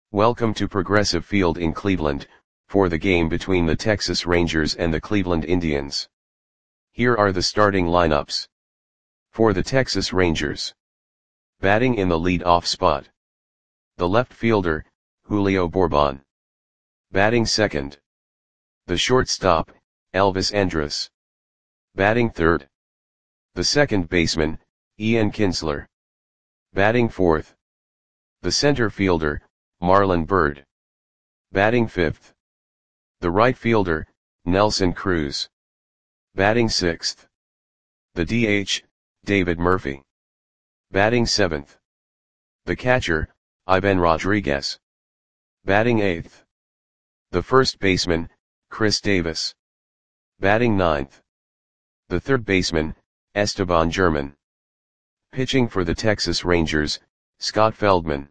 Welcome to Progressive Field in Cleveland, for the game between the Texas Rangers and the Cleveland Indians. Here are the starting lineups. For the Texas Rangers. Batting in the lead-off spot. The left fielder, Julio Bourbon. Batting second. The shortstop, Elvis Andrus. Batting third. The second baseman, Ian Kinsler. Batting fourth. The center fielder, Marlon Byrd. Batting fifth. The right fielder, Nelson Cruz. Batting sixth. The DH, David Murphy. Batting seventh. The catcher, Ivan Rodriguez. Batting eighth. The first baseman, Chris Davis. Batting ninth. The third baseman, Esteban German. Pitching for the Texas Rangers, Scott Feldman.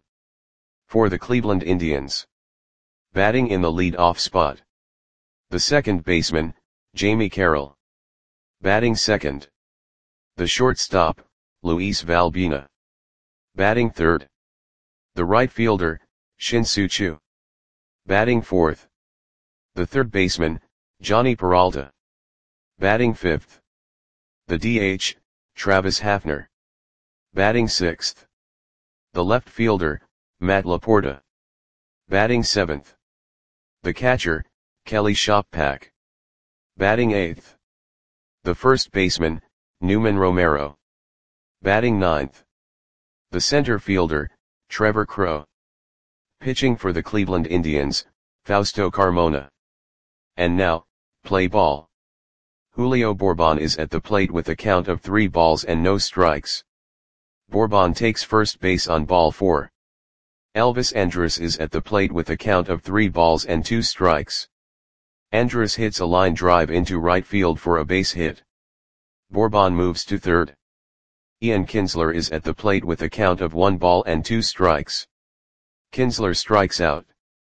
For the Cleveland Indians. Batting in the lead-off spot. The second baseman, Jamie Carroll. Batting second. The shortstop, Luis Valbuena. Batting third. The right fielder, Shin-Soo Choo. Batting fourth. The third baseman, Johnny Peralta. Batting fifth. The DH, Travis Hafner. Batting sixth. The left fielder, Matt Laporta. Batting seventh. The catcher, Kelly Shoppak. Batting eighth. The first baseman, Newman Romero. Batting ninth. The center fielder, Trevor Crowe. Pitching for the Cleveland Indians, Fausto Carmona. And now, play ball. Julio Bourbon is at the plate with a count of 3 balls and no strikes. Bourbon takes first base on ball 4. Elvis Andrus is at the plate with a count of 3 balls and 2 strikes. Andrus hits a line drive into right field for a base hit. Bourbon moves to third. Ian Kinsler is at the plate with a count of 1 ball and 2 strikes. Kinsler strikes out.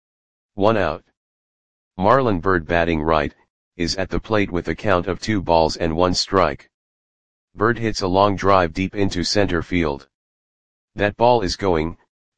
1 out. Marlon Byrd, batting right, is at the plate with a count of 2 balls and 1 strike. Byrd hits a long drive deep into center field. That ball is going,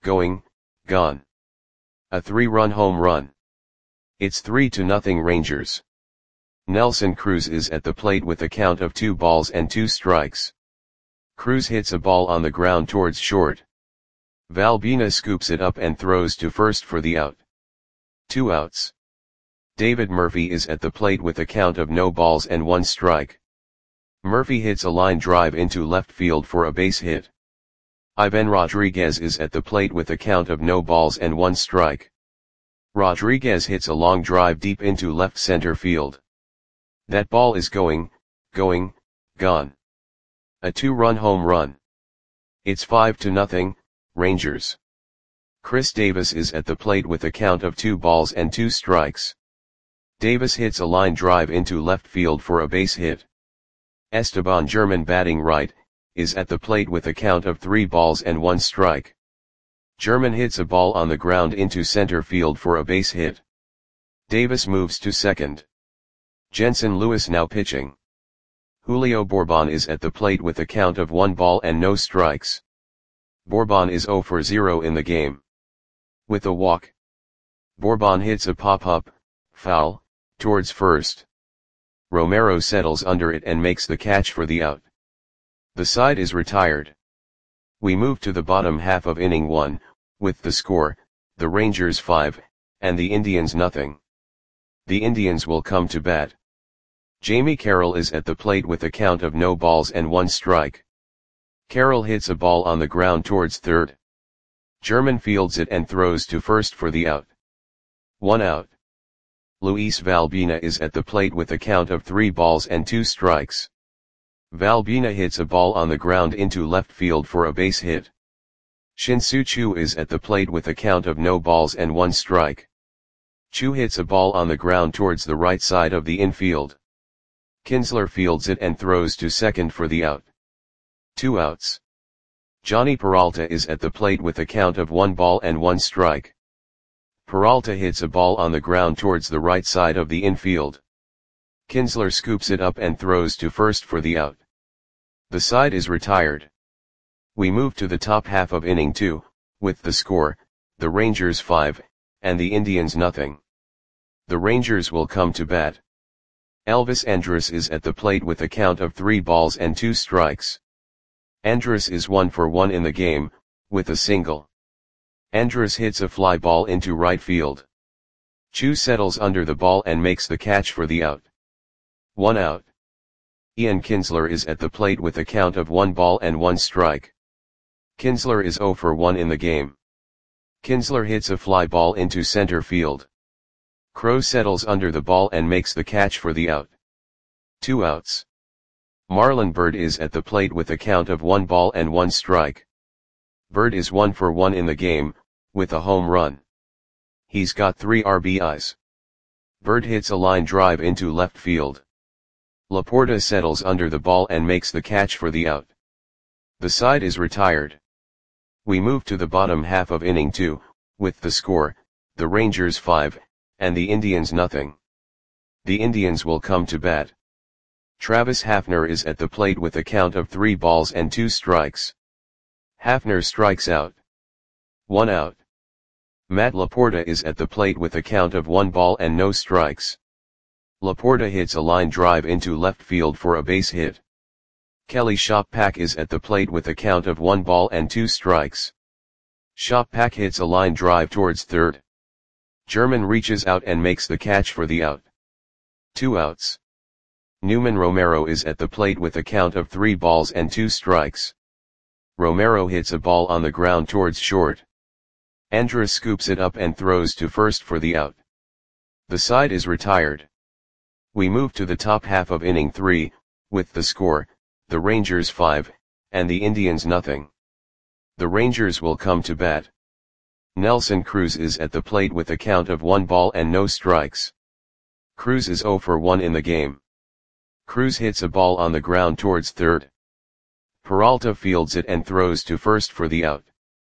gone. A 3-run home run. It's 3-0 Rangers. Nelson Cruz is at the plate with a count of 2 balls and 2 strikes. Cruz hits a ball on the ground towards short. Valbuena scoops it up and throws to first for the out. 2 outs. David Murphy is at the plate with a count of no balls and 1 strike. Murphy hits a line drive into left field for a base hit. Ivan Rodriguez is at the plate with a count of no balls and 1 strike. Rodriguez hits a long drive deep into left center field. That ball is going, gone. A 2-run home run. It's 5-0, Rangers. Chris Davis is at the plate with a count of 2 balls and 2 strikes. Davis hits a line drive into left field for a base hit. Esteban German, batting right, is at the plate with a count of 3 balls and 1 strike. German hits a ball on the ground into center field for a base hit. Davis moves to second. Jensen Lewis now pitching. Julio Bourbon is at the plate with a count of 1 ball and no strikes. Bourbon is 0 for 0 in the game. With a walk. Bourbon hits a pop-up, foul, towards first. Romero settles under it and makes the catch for the out. The side is retired. We move to the bottom half of inning 1, with the score, the Rangers 5, and the Indians nothing. The Indians will come to bat. Jamie Carroll is at the plate with a count of no balls and 1 strike. Carroll hits a ball on the ground towards third. German fields it and throws to first for the out. 1 out. Luis Valbuena is at the plate with a count of 3 balls and 2 strikes. Valbuena hits a ball on the ground into left field for a base hit. Shin-Soo Choo is at the plate with a count of no balls and 1 strike. Choo hits a ball on the ground towards the right side of the infield. Kinsler fields it and throws to second for the out. 2 outs. Johnny Peralta is at the plate with a count of 1 ball and 1 strike. Peralta hits a ball on the ground towards the right side of the infield. Kinsler scoops it up and throws to first for the out. The side is retired. We move to the top half of inning 2, with the score, the Rangers 5, and the Indians nothing. The Rangers will come to bat. Elvis Andrus is at the plate with a count of 3 balls and 2 strikes. Andrus is 1 for 1 in the game, with a single. Andrus hits a fly ball into right field. Chu settles under the ball and makes the catch for the out. 1 out. Ian Kinsler is at the plate with a count of 1 ball and 1 strike. Kinsler is 0 for 1 in the game. Kinsler hits a fly ball into center field. Crowe settles under the ball and makes the catch for the out. 2 outs. Marlon Byrd is at the plate with a count of 1 ball and 1 strike. Byrd is 1 for 1 in the game, with a home run. He's got 3 RBIs. Byrd hits a line drive into left field. Laporta settles under the ball and makes the catch for the out. The side is retired. We move to the bottom half of inning 2, with the score, the Rangers 5, and the Indians nothing. The Indians will come to bat. Travis Hafner is at the plate with a count of 3 balls and 2 strikes. Hafner strikes out. 1 out. Matt Laporta is at the plate with a count of 1 ball and no strikes. Laporta hits a line drive into left field for a base hit. Kelly Shoppak is at the plate with a count of 1 ball and 2 strikes. Shoppak hits a line drive towards third. German reaches out and makes the catch for the out. 2 outs. Newman Romero is at the plate with a count of 3 balls and 2 strikes. Romero hits a ball on the ground towards short. Andrus scoops it up and throws to first for the out. The side is retired. We move to the top half of inning 3, with the score, the Rangers 5, and the Indians nothing. The Rangers will come to bat. Nelson Cruz is at the plate with a count of 1 ball and no strikes. Cruz is 0 for 1 in the game. Cruz hits a ball on the ground towards third. Peralta fields it and throws to first for the out.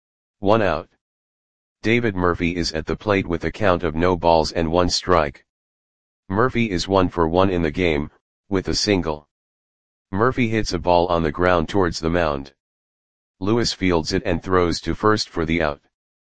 1 out. David Murphy is at the plate with a count of no balls and 1 strike. Murphy is 1 for 1 in the game, with a single. Murphy hits a ball on the ground towards the mound. Lewis fields it and throws to first for the out.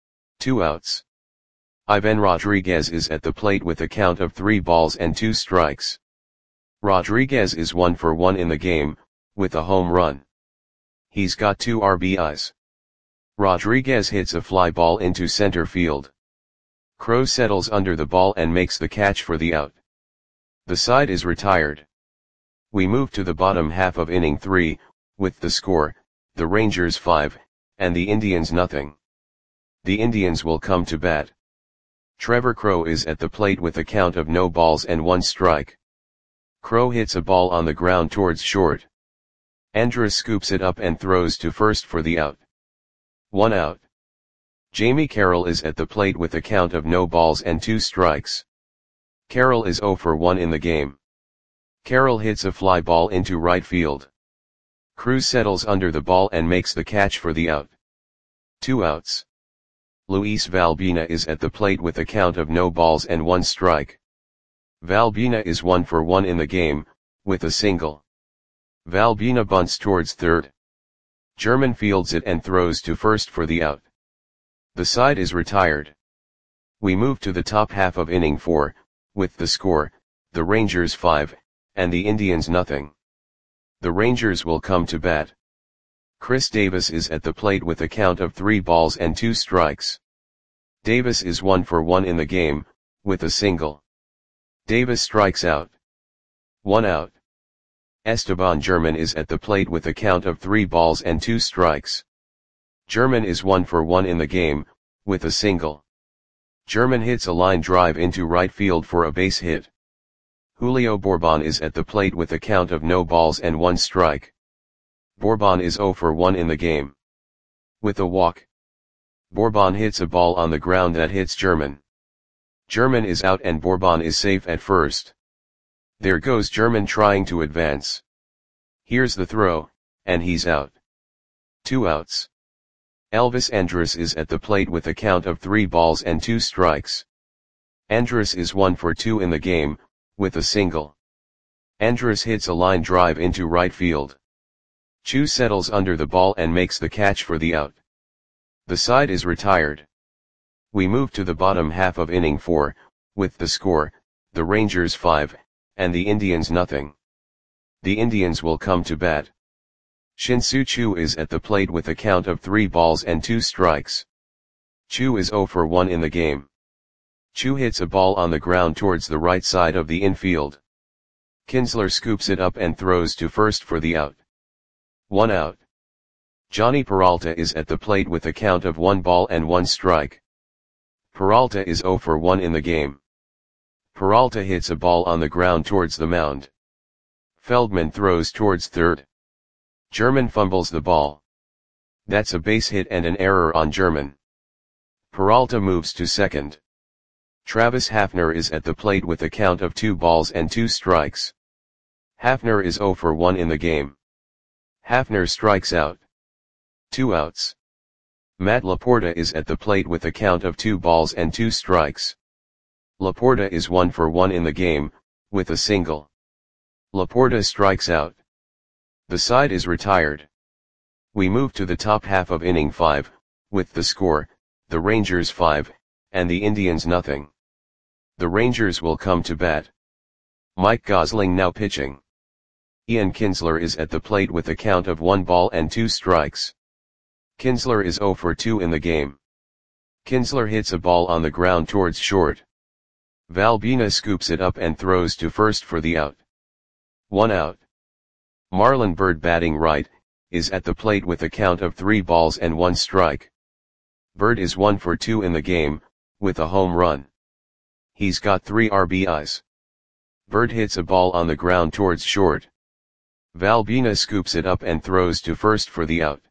2 outs. Ivan Rodriguez is at the plate with a count of 3 balls and 2 strikes. Rodriguez is 1 for 1 in the game, with a home run. He's got 2 RBIs. Rodriguez hits a fly ball into center field. Crowe settles under the ball and makes the catch for the out. The side is retired. We move to the bottom half of inning 3, with the score, the Rangers 5, and the Indians nothing. The Indians will come to bat. Trevor Crowe is at the plate with a count of no balls and 1 strike. Crowe hits a ball on the ground towards short. Andrus scoops it up and throws to first for the out. 1 out. Jamie Carroll is at the plate with a count of no balls and 2 strikes. Carroll is 0 for 1 in the game. Carroll hits a fly ball into right field. Cruz settles under the ball and makes the catch for the out. 2 outs. Luis Valbina is at the plate with a count of no balls and 1 strike. Valbina is 1 for 1 in the game, with a single. Valbina bunts towards third. German fields it and throws to first for the out. The side is retired. We move to the top half of inning 4, with the score, the Rangers 5, and the Indians nothing. The Rangers will come to bat. Chris Davis is at the plate with a count of 3 balls and 2 strikes. Davis is 1 for 1 in the game, with a single. Davis strikes out. 1 out. Esteban German is at the plate with a count of 3 balls and 2 strikes. German is 1 for 1 in the game, with a single. German hits a line drive into right field for a base hit. Julio Bourbon is at the plate with a count of no balls and 1 strike. Bourbon is 0 for 1 in the game. With a walk. Bourbon hits a ball on the ground that hits German. German is out and Bourbon is safe at first. There goes German trying to advance. Here's the throw, and he's out. 2 outs. Elvis Andrus is at the plate with a count of 3 balls and 2 strikes. Andrus is 1 for 2 in the game, with a single. Andrus hits a line drive into right field. Chu settles under the ball and makes the catch for the out. The side is retired. We move to the bottom half of inning 4, with the score, the Rangers 5, and the Indians nothing. The Indians will come to bat. Shin-Soo Choo is at the plate with a count of 3 balls and 2 strikes. Choo is 0 for 1 in the game. Choo hits a ball on the ground towards the right side of the infield. Kinsler scoops it up and throws to first for the out. 1 out. Johnny Peralta is at the plate with a count of 1 ball and 1 strike. Peralta is 0 for 1 in the game. Peralta hits a ball on the ground towards the mound. Feldman throws towards third. German fumbles the ball. That's a base hit and an error on German. Peralta moves to second. Travis Hafner is at the plate with a count of 2 balls and 2 strikes. Hafner is 0 for 1 in the game. Hafner strikes out. 2 outs. Matt Laporta is at the plate with a count of 2 balls and 2 strikes. Laporta is 1 for 1 in the game, with a single. Laporta strikes out. The side is retired. We move to the top half of inning 5, with the score, the Rangers 5, and the Indians nothing. The Rangers will come to bat. Mike Gosling now pitching. Ian Kinsler is at the plate with a count of 1 ball and 2 strikes. Kinsler is 0 for 2 in the game. Kinsler hits a ball on the ground towards short. Valbina scoops it up and throws to first for the out. 1 out. Marlon Byrd batting right, is at the plate with a count of 3 balls and 1 strike. Byrd is 1 for 2 in the game, with a home run. He's got 3 RBIs. Byrd hits a ball on the ground towards short. Valbina scoops it up and throws to first for the out.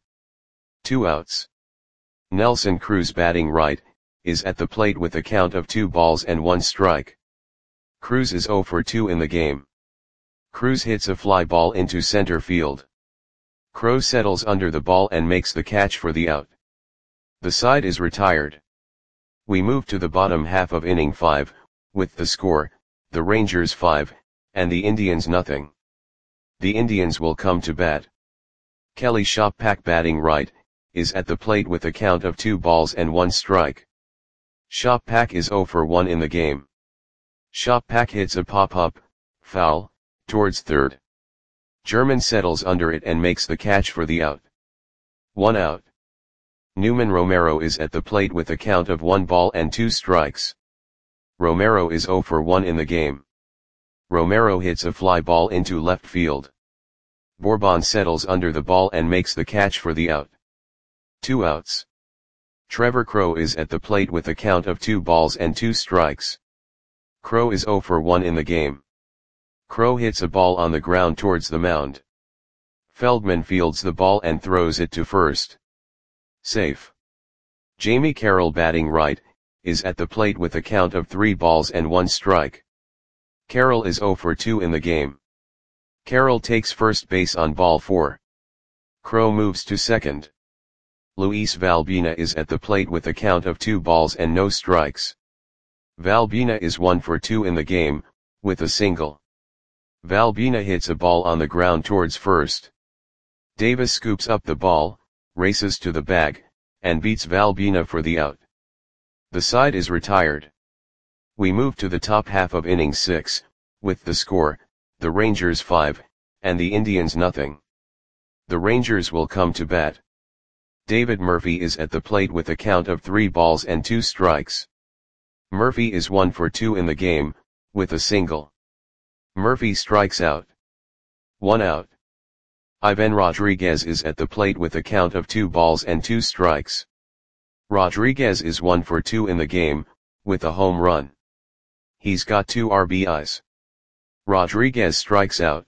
2 outs. Nelson Cruz batting right, is at the plate with a count of 2 balls and 1 strike. Cruz is 0 for 2 in the game. Cruz hits a fly ball into center field. Crowe settles under the ball and makes the catch for the out. The side is retired. We move to the bottom half of inning 5, with the score, the Rangers 5, and the Indians nothing. The Indians will come to bat. Kelly Shoppak batting right, is at the plate with a count of 2 balls and 1 strike. Shoppak is 0 for 1 in the game. Shoppak hits a pop-up, foul, towards third. German settles under it and makes the catch for the out. 1 out. Newman Romero is at the plate with a count of 1 ball and 2 strikes. Romero is 0 for 1 in the game. Romero hits a fly ball into left field. Bourbon settles under the ball and makes the catch for the out. 2 outs. Trevor Crowe is at the plate with a count of 2 balls and 2 strikes. Crowe is 0 for 1 in the game. Crowe hits a ball on the ground towards the mound. Feldman fields the ball and throws it to first. Safe. Jamie Carroll batting right, is at the plate with a count of 3 balls and 1 strike. Carroll is 0 for 2 in the game. Carroll takes first base on ball 4. Crowe moves to second. Luis Valbina is at the plate with a count of 2 balls and no strikes. Valbina is 1 for 2 in the game, with a single. Valbina hits a ball on the ground towards first. Davis scoops up the ball, races to the bag, and beats Valbina for the out. The side is retired. We move to the top half of inning 6, with the score, the Rangers 5, and the Indians nothing. The Rangers will come to bat. David Murphy is at the plate with a count of 3 balls and 2 strikes. Murphy is 1 for 2 in the game, with a single. Murphy strikes out. 1 out. Ivan Rodriguez is at the plate with a count of 2 balls and 2 strikes. Rodriguez is 1 for 2 in the game, with a home run. He's got 2 RBIs. Rodriguez strikes out.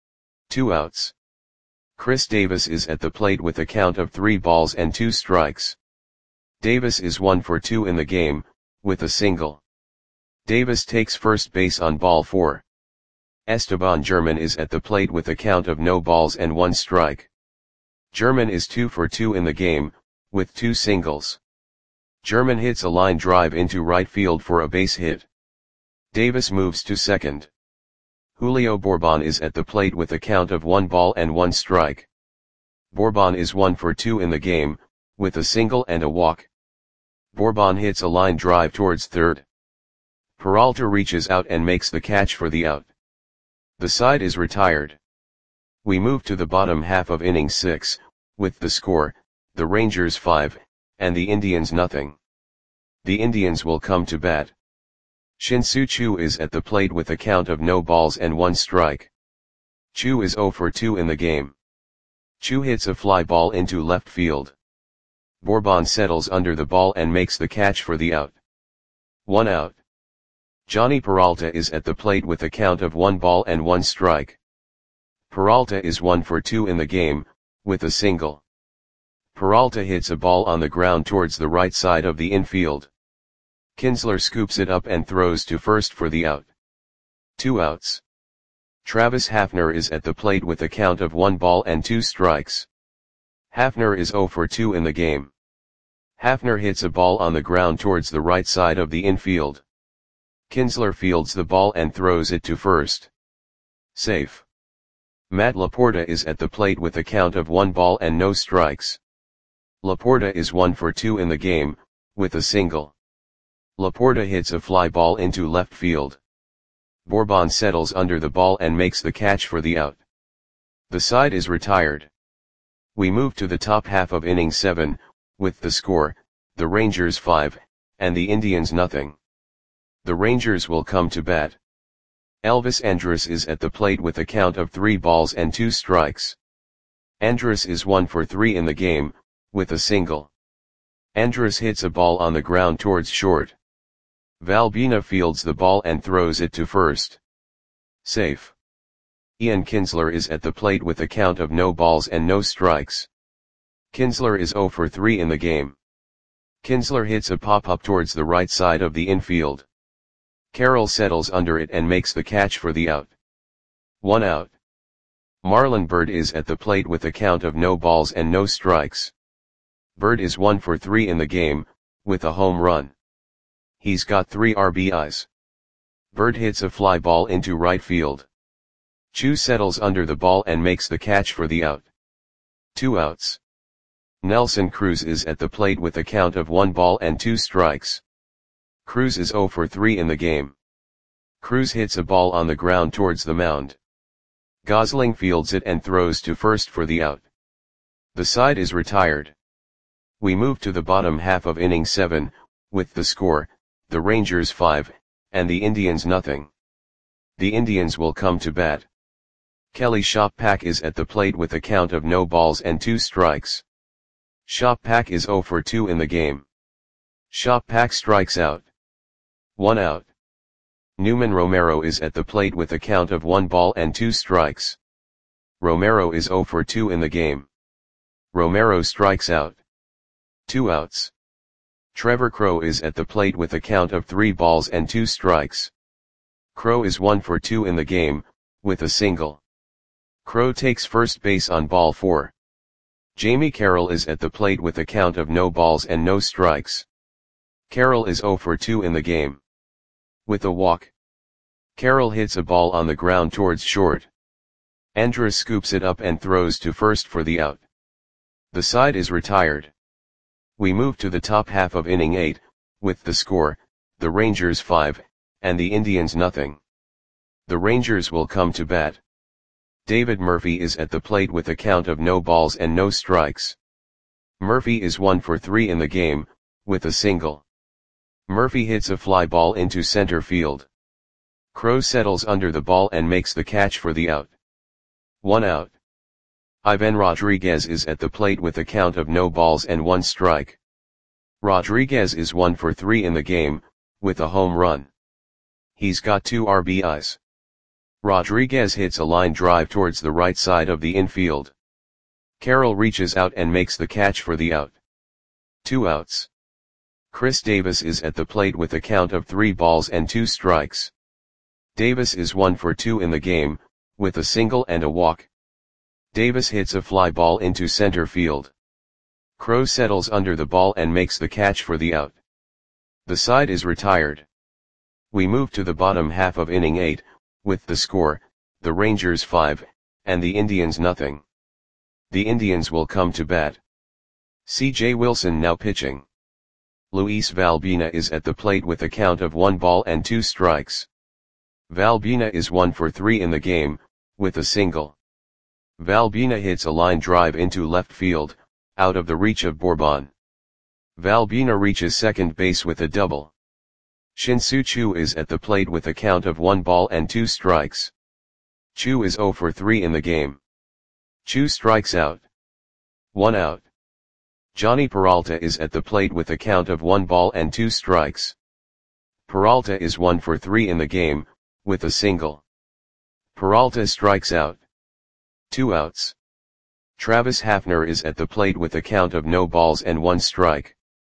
2 outs. Chris Davis is at the plate with a count of 3 balls and 2 strikes. Davis is 1 for 2 in the game, with a single. Davis takes first base on ball 4. Esteban German is at the plate with a count of no balls and 1 strike. German is 2 for 2 in the game, with 2 singles. German hits a line drive into right field for a base hit. Davis moves to second. Julio Bourbon is at the plate with a count of 1 ball and 1 strike. Bourbon is 1 for 2 in the game, with a single and a walk. Bourbon hits a line drive towards third. Peralta reaches out and makes the catch for the out. The side is retired. We move to the bottom half of inning 6, with the score, the Rangers 5, and the Indians nothing. The Indians will come to bat. Shin-Soo Choo is at the plate with a count of no balls and 1 strike. Choo is 0 for 2 in the game. Choo hits a fly ball into left field. Bourbon settles under the ball and makes the catch for the out. 1 out. Johnny Peralta is at the plate with a count of 1 ball and 1 strike. Peralta is 1 for 2 in the game, with a single. Peralta hits a ball on the ground towards the right side of the infield. Kinsler scoops it up and throws to first for the out. 2 outs. Travis Hafner is at the plate with a count of 1 ball and 2 strikes. Hafner is 0 for 2 in the game. Hafner hits a ball on the ground towards the right side of the infield. Kinsler fields the ball and throws it to first. Safe. Matt Laporta is at the plate with a count of 1 ball and no strikes. Laporta is 1 for 2 in the game, with a single. Laporta hits a fly ball into left field. Bourbon settles under the ball and makes the catch for the out. The side is retired. We move to the top half of inning 7, with the score, the Rangers 5, and the Indians nothing. The Rangers will come to bat. Elvis Andrus is at the plate with a count of 3 balls and 2 strikes. Andrus is 1 for 3 in the game, with a single. Andrus hits a ball on the ground towards short. Valbina fields the ball and throws it to first. Safe. Ian Kinsler is at the plate with a count of no balls and no strikes. Kinsler is 0 for 3 in the game. Kinsler hits a pop-up towards the right side of the infield. Carroll settles under it and makes the catch for the out. 1 out. Marlon Byrd is at the plate with a count of no balls and no strikes. Byrd is 1 for 3 in the game, with a home run. He's got 3 RBIs. Byrd hits a fly ball into right field. Choo settles under the ball and makes the catch for the out. 2 outs. Nelson Cruz is at the plate with a count of 1 ball and 2 strikes. Cruz is 0 for 3 in the game. Cruz hits a ball on the ground towards the mound. Gosling fields it and throws to first for the out. The side is retired. We move to the bottom half of inning 7, with the score, the Rangers 5, and the Indians nothing. The Indians will come to bat. Kelly Shoppak is at the plate with a count of no balls and 2 strikes. Shoppak is 0 for 2 in the game. Shoppak strikes out. 1 out. Newman Romero is at the plate with a count of 1 ball and 2 strikes. Romero is 0 for 2 in the game. Romero strikes out. 2 outs. Trevor Crowe is at the plate with a count of 3 balls and 2 strikes. Crowe is 1 for 2 in the game, with a single. Crowe takes first base on ball 4. Jamie Carroll is at the plate with a count of no balls and no strikes. Carroll is 0 for 2 in the game. With a walk. Carroll hits a ball on the ground towards short. Andrus scoops it up and throws to first for the out. The side is retired. We move to the top half of inning 8, with the score, the Rangers 5, and the Indians nothing. The Rangers will come to bat. David Murphy is at the plate with a count of no balls and no strikes. Murphy is 1 for 3 in the game, with a single. Murphy hits a fly ball into center field. Crowe settles under the ball and makes the catch for the out. 1 out. Ivan Rodriguez is at the plate with a count of no balls and 1 strike. Rodriguez is 1 for 3 in the game, with a home run. He's got 2 RBIs. Rodriguez hits a line drive towards the right side of the infield. Carroll reaches out and makes the catch for the out. 2 outs. Chris Davis is at the plate with a count of 3 balls and 2 strikes. Davis is 1 for 2 in the game, with a single and a walk. Davis hits a fly ball into center field. Crowe settles under the ball and makes the catch for the out. The side is retired. We move to the bottom half of inning 8, with the score, the Rangers 5, and the Indians nothing. The Indians will come to bat. C.J. Wilson now pitching. Luis Valbuena is at the plate with a count of 1 ball and 2 strikes. Valbuena is 1 for 3 in the game, with a single. Valbuena hits a line drive into left field, out of the reach of Bourbon. Valbuena reaches second base with a double. Shin-Soo Choo is at the plate with a count of 1 ball and 2 strikes. Choo is 0 for 3 in the game. Choo strikes out. 1 out. Johnny Peralta is at the plate with a count of 1 ball and 2 strikes. Peralta is 1 for 3 in the game, with a single. Peralta strikes out. 2 outs. Travis Hafner is at the plate with a count of no balls and 1 strike.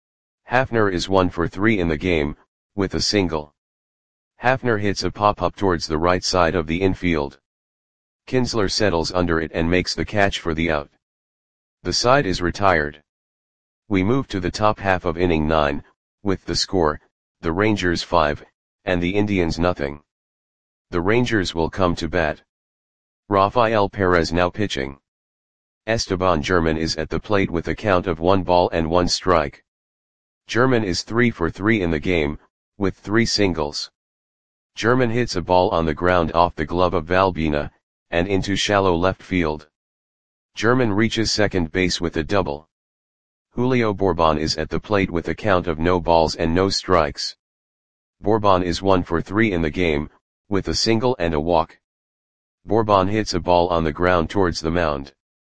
Hafner is 1 for 3 in the game, with a single. Hafner hits a pop-up towards the right side of the infield. Kinsler settles under it and makes the catch for the out. The side is retired. We move to the top half of inning 9, with the score, the Rangers 5, and the Indians nothing. The Rangers will come to bat. Rafael Perez now pitching. Esteban German is at the plate with a count of 1 ball and 1 strike. German is 3 for 3 in the game, with 3 singles. German hits a ball on the ground off the glove of Valbuena, and into shallow left field. German reaches second base with a double. Julio Bourbon is at the plate with a count of no balls and no strikes. Bourbon is 1 for 3 in the game, with a single and a walk. Bourbon hits a ball on the ground towards the mound.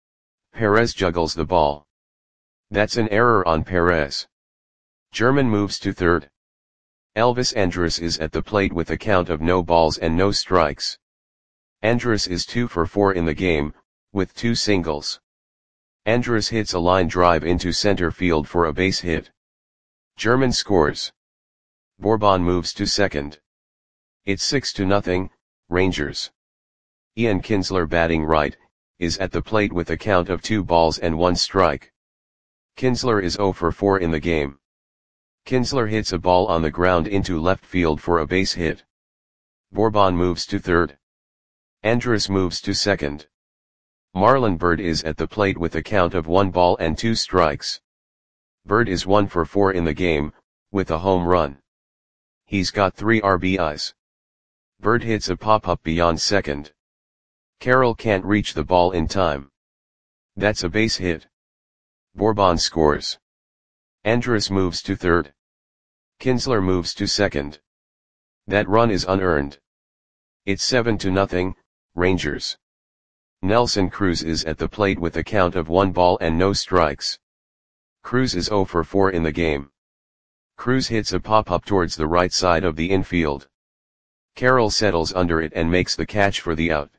Perez juggles the ball. That's an error on Perez. German moves to third. Elvis Andrus is at the plate with a count of no balls and no strikes. Andrus is 2 for 4 in the game, with 2 singles. Andrus hits a line drive into center field for a base hit. German scores. Bourbon moves to second. It's 6-0, Rangers. Ian Kinsler batting right, is at the plate with a count of 2 balls and 1 strike. Kinsler is 0 for 4 in the game. Kinsler hits a ball on the ground into left field for a base hit. Bourbon moves to third. Andrus moves to second. Marlon Byrd is at the plate with a count of 1 ball and 2 strikes. Byrd is 1 for 4 in the game, with a home run. He's got 3 RBIs. Byrd hits a pop-up beyond second. Carroll can't reach the ball in time. That's a base hit. Bourbon scores. Andrus moves to third. Kinsler moves to second. That run is unearned. It's 7-0, Rangers. Nelson Cruz is at the plate with a count of 1 ball and no strikes. Cruz is 0 for 4 in the game. Cruz hits a pop-up towards the right side of the infield. Carroll settles under it and makes the catch for the out.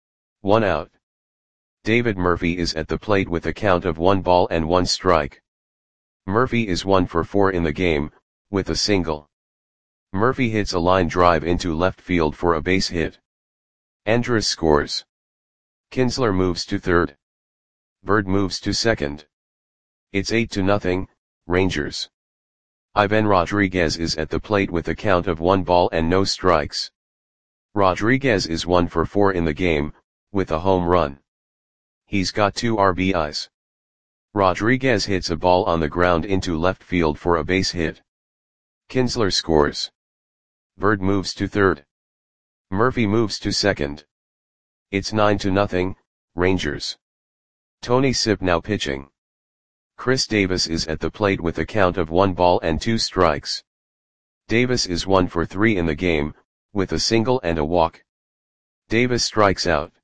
1 out. David Murphy is at the plate with a count of 1 ball and 1 strike. Murphy is 1 for 4 in the game, with a single. Murphy hits a line drive into left field for a base hit. Andrus scores. Kinsler moves to third. Byrd moves to second. It's 8-0, Rangers. Ivan Rodriguez is at the plate with a count of 1 ball and no strikes. Rodriguez is 1 for 4 in the game, with a home run. He's got 2 RBIs. Rodriguez hits a ball on the ground into left field for a base hit. Kinsler scores. Byrd moves to third. Murphy moves to second. It's 9-0, Rangers. Tony Sipp now pitching. Chris Davis is at the plate with a count of 1 ball and 2 strikes. Davis is 1 for 3 in the game, with a single and a walk. Davis strikes out.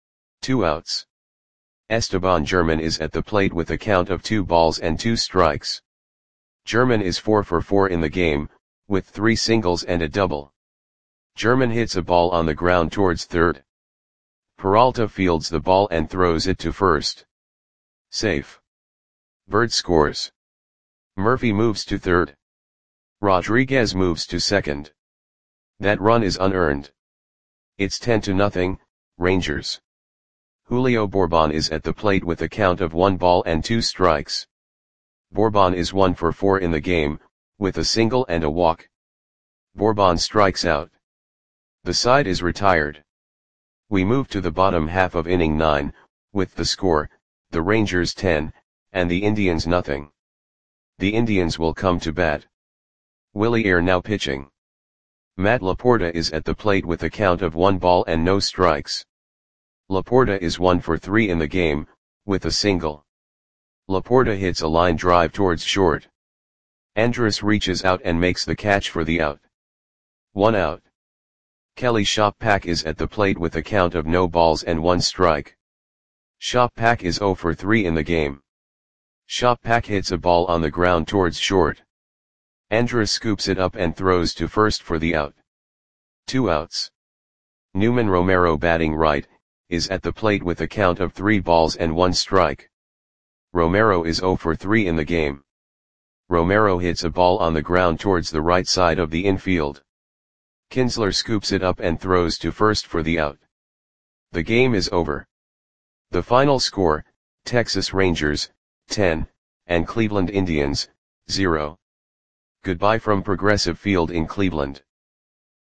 2 outs. Esteban German is at the plate with a count of 2 balls and 2 strikes. German is 4 for 4 in the game, with 3 singles and a double. German hits a ball on the ground towards third. Peralta fields the ball and throws it to first. Safe. Byrd scores. Murphy moves to third. Rodriguez moves to second. That run is unearned. It's 10-0, Rangers. Julio Bourbon is at the plate with a count of 1 ball and 2 strikes. Bourbon is 1 for 4 in the game, with a single and a walk. Bourbon strikes out. The side is retired. We move to the bottom half of inning 9, with the score, the Rangers 10, and the Indians nothing. The Indians will come to bat. Willie Air now pitching. Matt Laporta is at the plate with a count of 1 ball and no strikes. Laporta is 1 for 3 in the game, with a single. Laporta hits a line drive towards short. Andrus reaches out and makes the catch for the out. 1 out. Kelly Shoppak is at the plate with a count of no balls and 1 strike. Shoppak is 0 for 3 in the game. Shoppak hits a ball on the ground towards short. Andrus scoops it up and throws to first for the out. 2 outs. Newman Romero batting right, is at the plate with a count of 3 balls and 1 strike. Romero is 0 for 3 in the game. Romero hits a ball on the ground towards the right side of the infield. Kinsler scoops it up and throws to first for the out. The game is over. The final score, Texas Rangers, 10, and Cleveland Indians, 0. Goodbye from Progressive Field in Cleveland.